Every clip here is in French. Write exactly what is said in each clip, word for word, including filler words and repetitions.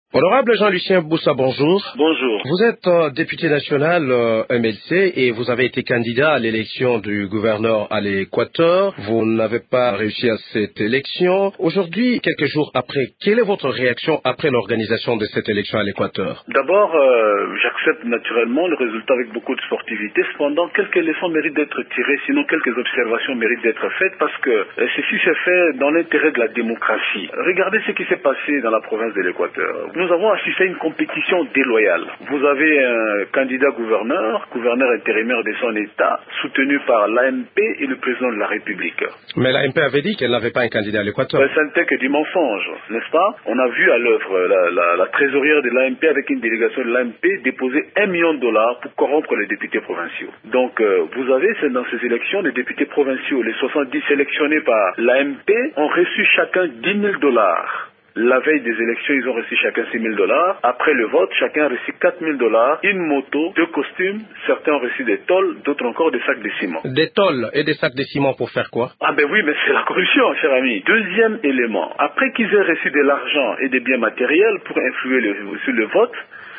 Honorable Jean-Lucien Boussa, bonjour. Bonjour. Vous êtes euh, député national euh, M L C et vous avez été candidat à l'élection du gouverneur à l'Équateur. Vous n'avez pas réussi à cette élection. Aujourd'hui, quelques jours après, quelle est votre réaction après l'organisation de cette élection à l'Équateur? D'abord, euh, j'accepte naturellement le résultat avec beaucoup de sportivité. Cependant, quelques leçons méritent d'être tirées, sinon quelques observations méritent d'être faites parce que euh, ceci s'est fait dans l'intérêt de la démocratie. Regardez ce qui s'est passé dans la province de l'Équateur. Nous avons assisté à une compétition déloyale. Vous avez un candidat gouverneur, gouverneur intérimaire de son État, soutenu par l'A M P et le président de la République. Mais l'A M P avait dit qu'elle n'avait pas un candidat à l'Équateur. Ça n'était que du mensonge, n'est-ce pas? On a vu à l'œuvre la, la, la trésorière de l'A M P avec une délégation de l'A M P déposer un million de dollars pour corrompre les députés provinciaux. Donc euh, vous avez dans ces élections les députés provinciaux, les soixante-dix sélectionnés par l'A M P ont reçu chacun dix mille dollars. La veille des élections, ils ont reçu chacun six mille dollars. Après le vote, chacun a reçu quatre mille dollars, une moto, deux costumes. Certains ont reçu des tôles, d'autres encore des sacs de ciment. Des tôles et des sacs de ciment pour faire quoi? Ah ben oui, mais c'est la corruption, cher ami. Deuxième élément, après qu'ils aient reçu de l'argent et des biens matériels pour influer le, sur le vote,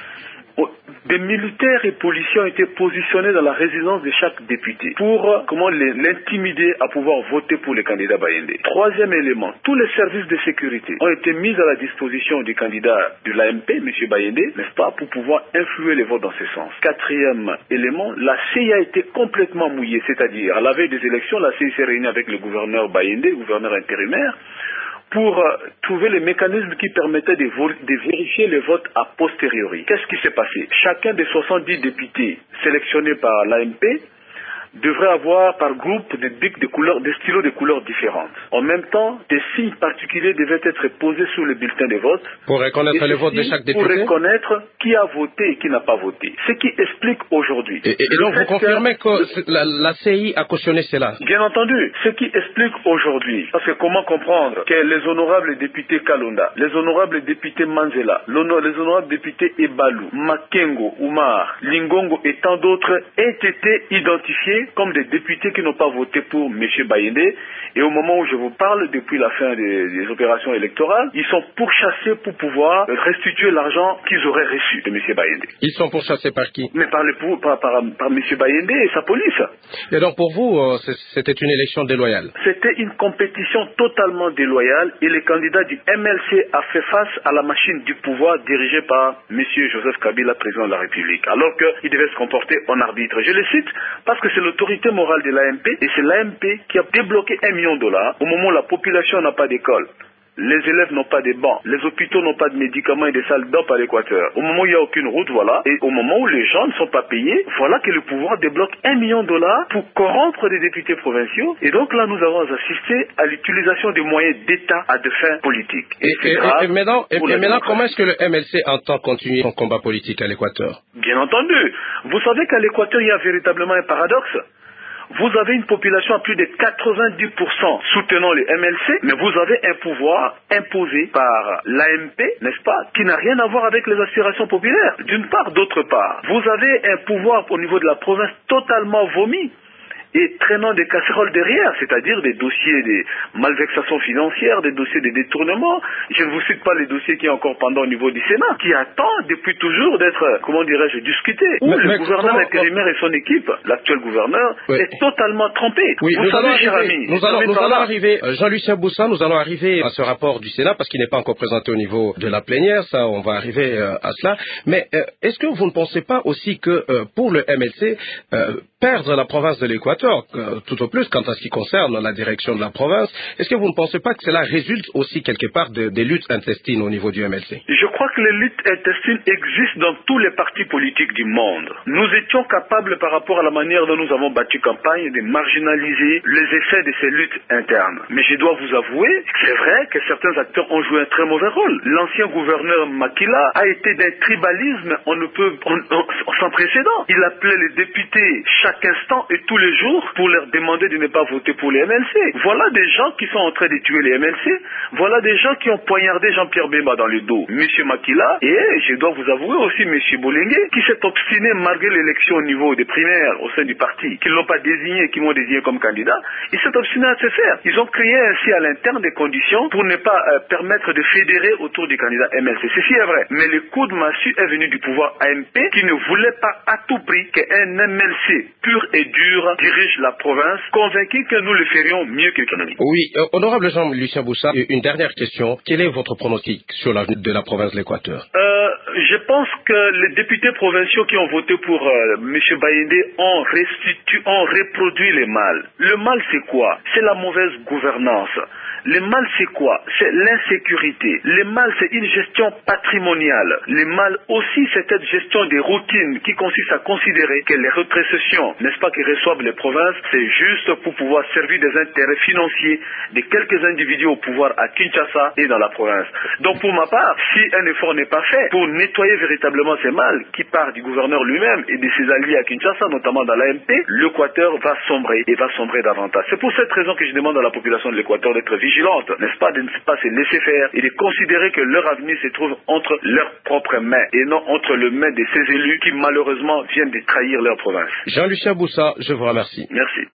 des militaires et policiers ont été positionnés dans la résidence de chaque député pour comment l'intimider à pouvoir voter pour les candidats Bayendé. Troisième élément, tous les services de sécurité ont été mis à la disposition du candidat de l'A M P, M. Bayendé, n'est-ce pas, pour pouvoir influer les votes dans ce sens. Quatrième élément, la C I A a été complètement mouillée, c'est-à-dire à la veille des élections, la C I A s'est réunie avec le gouverneur Bayendé, gouverneur intérimaire, pour euh, trouver les mécanismes qui permettaient de, de vérifier les votes a posteriori. Qu'est-ce qui s'est passé? Chacun des soixante-dix députés sélectionnés par l'A M P devrait avoir par groupe des bics de couleurs, des stylos de couleurs différentes. En même temps, des signes particuliers devaient être posés sur le bulletin de vote. Pour reconnaître les votes de chaque député? Pour reconnaître qui a voté et qui n'a pas voté. Ce qui explique aujourd'hui. Et, et, et donc vous confirmez que, que la, la C I a cautionné cela? Bien entendu. Ce qui explique aujourd'hui. Parce que comment comprendre que les honorables députés Kalonda, les honorables députés Manzela, les honorables députés Ebalou, Makengo, Oumar, Lingongo et tant d'autres aient été identifiés comme des députés qui n'ont pas voté pour M. Bayendé. Et au moment où je vous parle, depuis la fin des, des opérations électorales, ils sont pourchassés pour pouvoir restituer l'argent qu'ils auraient reçu de M. Bayendé. Ils sont pourchassés par qui? Mais par, le, par, par, par M. Bayendé et sa police. Et donc pour vous, euh, c'était une élection déloyale? C'était une compétition totalement déloyale et le candidat du M L C a fait face à la machine du pouvoir dirigée par M. Joseph Kabila, président de la République, alors qu'il devait se comporter en arbitre. Je le cite parce que c'est l'autorité morale de l'A M P et c'est l'A M P qui a débloqué un million de dollars au moment où la population n'a pas d'école. Les élèves n'ont pas de bancs, les hôpitaux n'ont pas de médicaments et des salles d'op à l'Équateur. Au moment où il n'y a aucune route, voilà, et au moment où les gens ne sont pas payés, voilà que le pouvoir débloque un million de dollars pour corrompre des députés provinciaux. Et donc là, nous avons assisté à l'utilisation des moyens d'État à des fins politiques. Et, et, et, et maintenant, et, et maintenant comment est-ce que le M L C entend continuer son combat politique à l'Équateur? Bien entendu. Vous savez qu'à l'Équateur, il y a véritablement un paradoxe. Vous avez une population à plus de quatre-vingt-dix pour cent soutenant le M L C, mais vous avez un pouvoir imposé par l'A M P, n'est-ce pas, qui n'a rien à voir avec les aspirations populaires. D'une part, d'autre part, vous avez un pouvoir au niveau de la province totalement vomi et traînant des casseroles derrière, c'est-à-dire des dossiers de malversations financières, des dossiers de détournement. Je ne vous cite pas les dossiers qui sont encore pendant au niveau du Sénat, qui attendent depuis toujours d'être, comment dirais-je, discutés. Où mais, le mais gouverneur comment, intérimaire et son équipe, l'actuel gouverneur, oui. est totalement trompé. Oui, vous nous savez, allons cher arriver, ami, nous allons, nous allons arriver, Jean-Lucien Boussa, nous allons arriver à ce rapport du Sénat, parce qu'il n'est pas encore présenté au niveau de la plénière, ça, on va arriver euh, à cela. Mais euh, est-ce que vous ne pensez pas aussi que euh, pour le M L C, euh, perdre la province de l'Équateur, euh, tout au plus quant à ce qui concerne la direction de la province, est-ce que vous ne pensez pas que cela résulte aussi quelque part de, des luttes intestines au niveau du M L C? Je crois que les luttes intestines existent dans tous les partis politiques du monde. Nous étions capables, par rapport à la manière dont nous avons battu campagne, de marginaliser les effets de ces luttes internes. Mais je dois vous avouer, c'est vrai que certains acteurs ont joué un très mauvais rôle. L'ancien gouverneur Makila a été d'un tribalisme on ne peut, on, on, sans précédent. Il appelait les députés chaque instant et tous les jours pour leur demander de ne pas voter pour les M L C. Voilà des gens qui sont en train de tuer les M L C. Voilà des gens qui ont poignardé Jean-Pierre Bemba dans le dos. Monsieur Makila et je dois vous avouer aussi Monsieur Bolingue qui s'est obstiné malgré l'élection au niveau des primaires au sein du parti, qui ne l'ont pas désigné, qui m'ont désigné comme candidat. Il s'est obstiné à se faire. Ils ont créé ainsi à l'interne des conditions pour ne pas euh, permettre de fédérer autour du candidat M L C. Ceci est vrai. Mais le coup de massue est venu du pouvoir A M P qui ne voulait pas à tout prix qu'un M L C pur et dur dirige la province, convaincu que nous le ferions mieux que l'économie. Oui, euh, honorable Jean-Lucien Boussa, une dernière question. Quel est votre pronostic sur l'avenir de la province de l'Équateur? euh, Je pense que les députés provinciaux qui ont voté pour euh, M. Bayende ont, restitué, ont reproduit les mal. Le mal, c'est quoi? C'est la mauvaise gouvernance. Le mal, c'est quoi? C'est l'insécurité. Le mal, c'est une gestion patrimoniale. Le mal aussi, c'est cette gestion des routines qui consiste à considérer que les rétrocessions, n'est-ce pas, que reçoivent les provinces, c'est juste pour pouvoir servir des intérêts financiers de quelques individus au pouvoir à Kinshasa et dans la province. Donc pour ma part, si un effort n'est pas fait pour nettoyer véritablement ces mal qui part du gouverneur lui-même et de ses alliés à Kinshasa, notamment dans l'A M P, l'Équateur va sombrer et va sombrer davantage. C'est pour cette raison que je demande à la population de l'Équateur d'être vigilante, n'est-ce pas, de ne pas se laisser faire et de considérer que leur avenir se trouve entre leurs propres mains et non entre les mains de ces élus qui malheureusement viennent de trahir leur province. Jean-Lucien Boussa, je vous remercie. Merci.